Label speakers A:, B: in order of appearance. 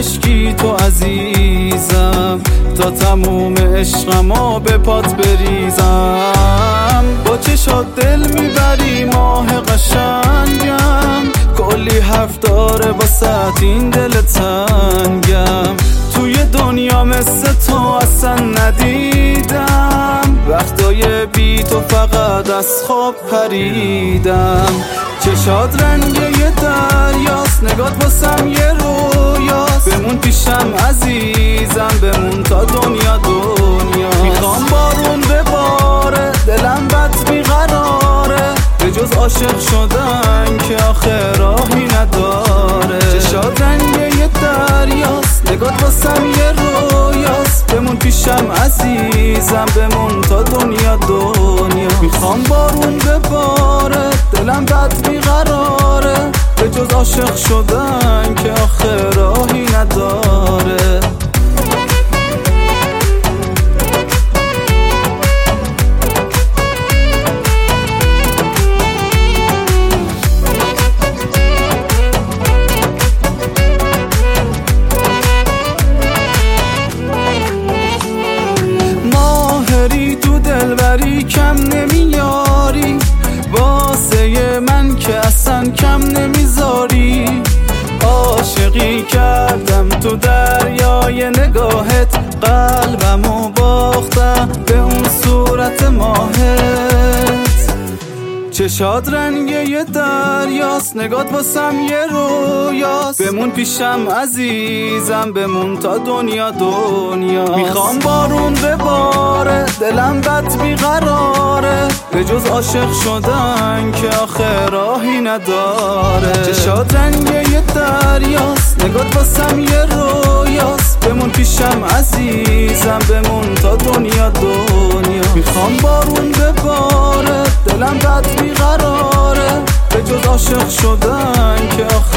A: عشقی تو عزیزم، تا تموم عشقمو به پات بریزم. با چشات دل میبری ماه قشنگم، کلی حرف داره باست این دل تنگم. توی دنیا مثل تو اصلا ندیدم، وقتای بی تو فقط از خواب پریدم. چشات رنگ یه دریاست، نگات واسم یه رویاست. بمون پیشم عزیزم، بمون تا دنیا. میخوام بارون بباره، دلم بد بیقراره، به جز عاشق شدن که آخه راهی نداره. چشات رنگ یه دریاست، نگات واسم یه رویاست. بمون پیشم عزیزم، بمون تا دنیا. میخوام بارون بباره، دلم بد بیقراره، به جز عاشق شدن که آخه راهی نداره. تو دلبری کم نمیاری، واسه من که اصلا کم نمیذاری. عاشقی کردم تو دریای نگاهت، قلبمو باختم به اون صورت ماهت. چشات رنگ یه دریاست، نگات واسم یه رویاست. بمون پیشم عزیزم، بمون تا دنیا. میخوام بارون بباره، دلم بد بیقراره، به جز عاشق شدن که آخه راهی نداره. چشات رنگ یه دریاست، نگات واسم یه رویاست. بمون پیشم عزیزم، بمون تا دنیا. میخوام بارون بباره، دلم بد بیقراره، به جز عاشق شدن که